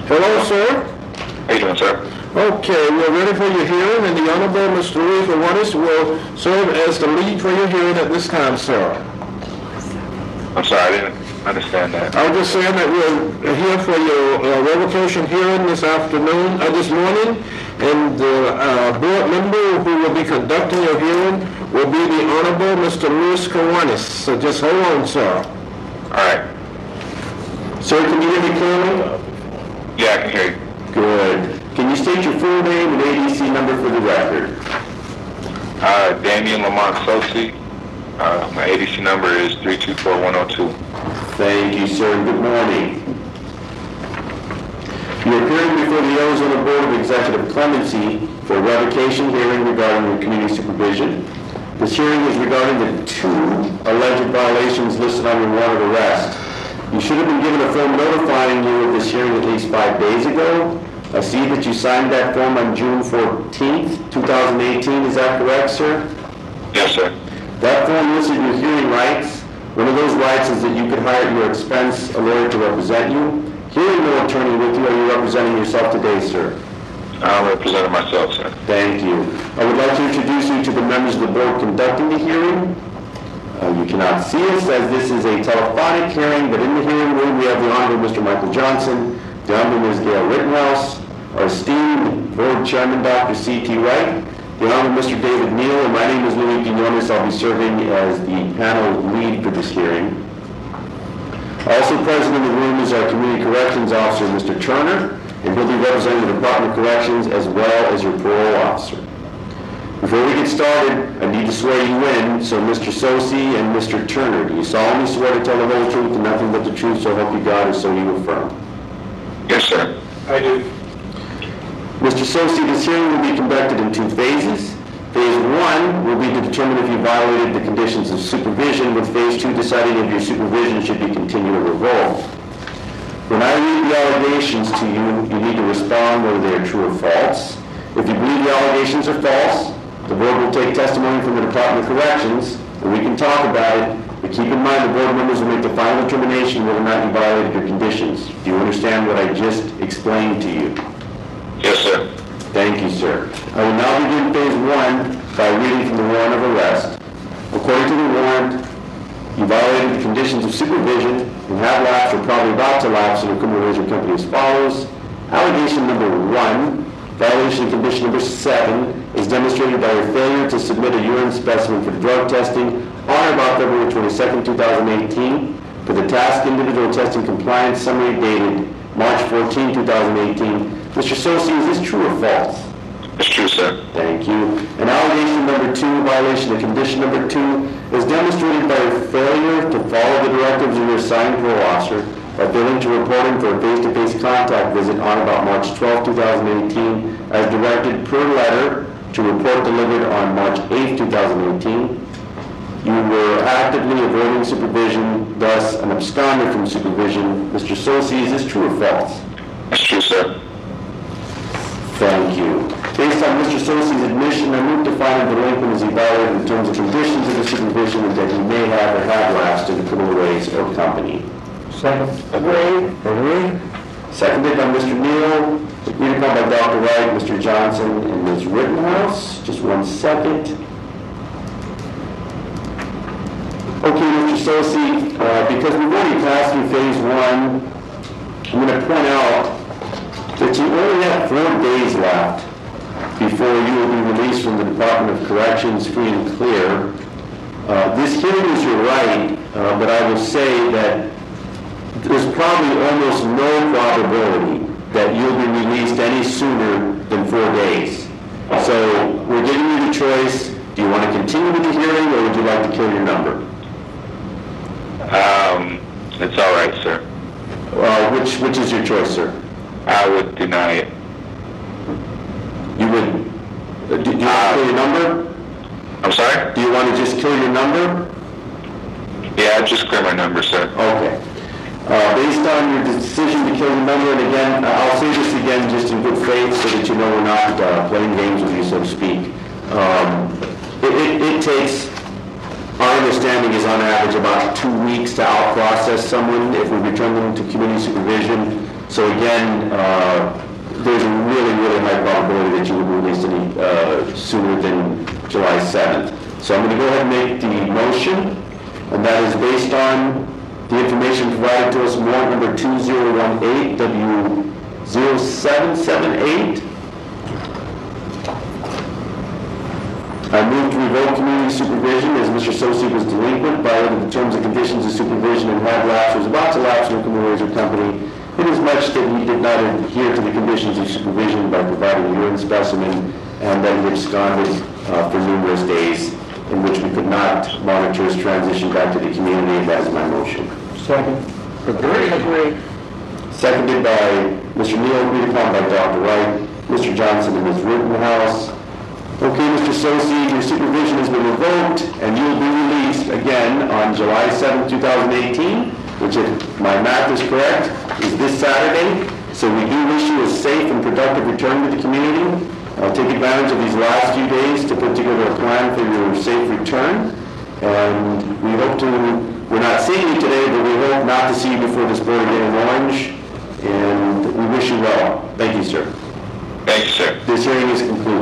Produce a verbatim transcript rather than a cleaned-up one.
Hello, sir. How you doing, sir? Okay, we're ready for your hearing, and the Honorable Mister Louis Kiwanis will serve as the lead for your hearing at this time, sir. I'm sorry, I didn't understand that. I was just saying that we're here for your uh, revocation hearing this afternoon, uh, this morning, and the uh, board member who will be conducting your hearing will be the Honorable Mister Louis Kiwanis. So just hold on, sir. All right. Sir, can you hear me clearly? Yeah, I can hear you. Good. Can you state your full name and A D C number for the record? Uh, Damian Lamont Sosi. Uh, my A D C number is three two four one zero two. Thank you, sir, and good morning. You're appearing before the Arizona Board of Executive Clemency for a revocation hearing regarding the community supervision. This hearing is regarding the two alleged violations listed on your warrant of arrest. You should have been given a form notifying you of this hearing at least five days ago. I see that you signed that form on June fourteenth, two thousand eighteen. Is that correct, sir? Yes, sir. That form listed your hearing rights. One of those rights is that you could hire at your expense a lawyer to represent you. Hearing no attorney with you, are you representing yourself today, sir? I'm representing myself, sir. Thank you. I would like to introduce you to the members of the board conducting the hearing. Uh, you cannot see us as this is a telephonic hearing, but in the hearing room we have the Honorable Mister Michael Johnson, the Honorable Miz Gail Rittenhouse, our esteemed board chairman, Doctor C T Wright, the Honorable Mister David Neal, and my name is Louis Quinones. I'll be serving as the panel lead for this hearing. Also present in the room is our Community Corrections Officer, Mister Turner, and he'll be representing the Department of Corrections as well as your parole officer. Before we get started, I need to swear you in, so Mister Sosi and Mister Turner, do you solemnly swear to tell the whole truth and nothing but the truth, so help you God, or so you affirm? Yes, sir. I do. Mister Sosi, this hearing will be conducted in two phases. Phase one will be to determine if you violated the conditions of supervision, with phase two deciding if your supervision should be continued or revoked. When I read the allegations to you, you need to respond whether they are true or false. If you believe the allegations are false, the board will take testimony from the Department of Corrections, and we can talk about it, but keep in mind the board members will make the final determination whether or not you violated your conditions. Do you understand what I just explained to you? Yes, sir. Thank you, sir. I will now begin phase one by reading from the warrant of arrest. According to the warrant, you violated the conditions of supervision and have lapsed or probably about to lapse in a criminal relations company as follows. Allegation number one, violation of condition number seven, is demonstrated by your failure to submit a urine specimen for drug testing on or about February twenty-second, two thousand eighteen, for the task individual testing compliance summary dated March fourteenth, two thousand eighteen. Mister Sosi, is this true or false? It's true, sir. Thank you. And allegation number two, violation of condition number two, is demonstrated by your failure to follow the directives of your assigned parole officer by failing to report him for a face-to-face contact visit on about March twelfth, two thousand eighteen, as directed per letter to report delivered on March eighth, two thousand eighteen. You were actively avoiding supervision, thus an absconder from supervision. Mister Sosi, is this true or false? It's true, sir. Thank you. Based on Mister Sosi's admission, I move to find a delinquent as he violated in terms of conditions of the supervision and that he may have or have lapsed in the criminal ways or company. Second. Agree? Agree. Seconded by Mister Neal. Agreed upon by Doctor Wright, Mister Johnson, and Miz Rittenhouse. Just one second. Okay, Mister Sosi, uh, because we've already passed through phase one, I'm going to point out that you only have four days left before you will be released from the Department of Corrections free and clear. Uh, this hearing is your right, uh, but I will say that there's probably almost no probability that you'll be released any sooner than four days. So we're giving you the choice. Do you want to continue with the hearing, or would you like to kill your number? Um, it's all right, sir. Uh, which which is your choice, sir? I would deny it. You would. Uh, do, do you want to kill your number? I'm sorry? Do you want to just kill your number? Yeah, I'd just clear my number, sir. Okay. Uh, based on your decision to kill your number, and again, I'll say this again just in good faith so that you know we're not uh, playing games with you, so to speak. Um, it, it, it takes, our understanding is on average about two weeks to out-process someone if we return them to community supervision. So again, uh, there's a really, really high probability that you would be released any uh, sooner than July seventh. So I'm going to go ahead and make the motion, and that is based on the information provided to us in warrant number two zero one eight W zero seven seven eight. I move to revoke community supervision as Mister Sosi was delinquent, violated the terms and conditions of supervision, and had lapsed, was about to lapse from the criminal razor company, inasmuch that he did not adhere to the conditions of supervision by providing a urine specimen, and that he absconded uh, for numerous days, in which we could not monitor his transition back to the community, and that is my motion. Second. Agree. Agree. Seconded by Mister Neal, agreed upon by Doctor Wright, Mister Johnson, and Miz Rittenhouse. Okay, Mister Sosi, your supervision has been revoked, and you will be released again on July seventh, two thousand eighteen, which, if my math is correct, is this Saturday. So we do wish you a safe and productive return to the community. I'll take advantage of these last few days to put together a plan for your safe return. And we hope to, we're not seeing you today, but we hope not to see you before this board again in Orange. And we wish you well. Thank you, sir. Thank you, sir. This hearing is concluded.